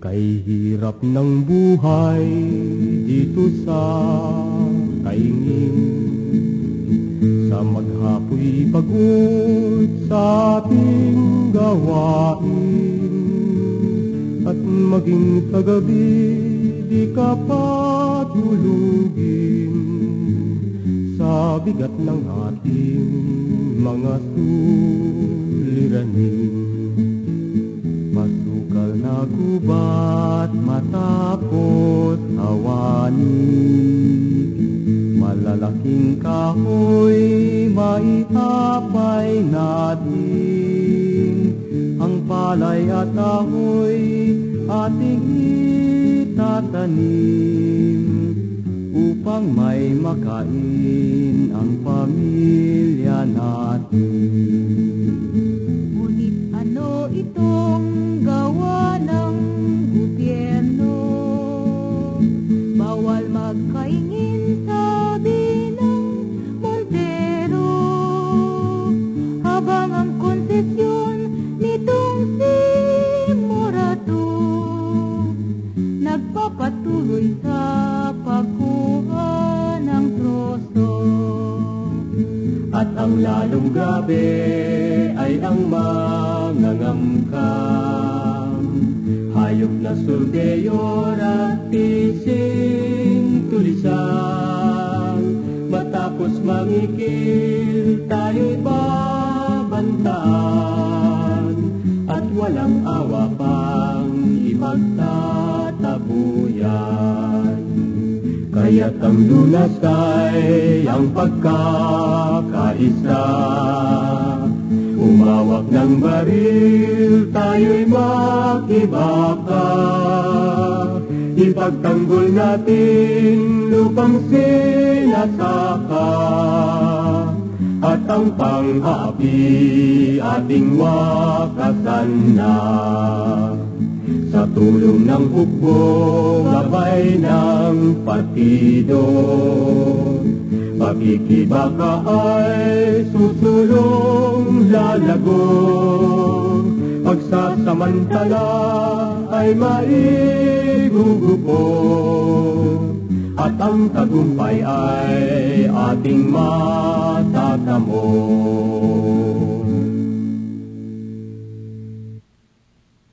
Kay hirap ng buhay dito sa kaingin, sa maghapoy pagod sa ating gawain, at maging sa gabi di ka patulugin sa bigat ng ating mga suliranin. Masukal na gubat matapos hawanin, malalaking kahoy maitapay natin, ang palay at ahoy ating itatanim, upang may makain ang pamilya natin. Ngunit ano itong gawa ng gobyerno? Bawal magkaingin, sabi ng Montero, habang ang konsesyon nitong si Morato nagpapatuloy sa pagkuha ng troso. At ang lalong grabe ay ang mga ngamkam, hayop na surveyor at tising tulisan. Matapos mangikil tayo'y babantaan, at walang awa pang ipagtatabuyan. Kaya't ang lunas ay ang pagkakaisa, umawak ng baril tayo'y makibaka, ipagtanggol natin lupang sinasaka, at ang pang-api ating wakasan na. Sa tulong ng hukbo, gabay ng partido, pakikibaka ay susulong lalago, pagsasamantala ay maigugupo, at ang tagumpay ay ating matatamo.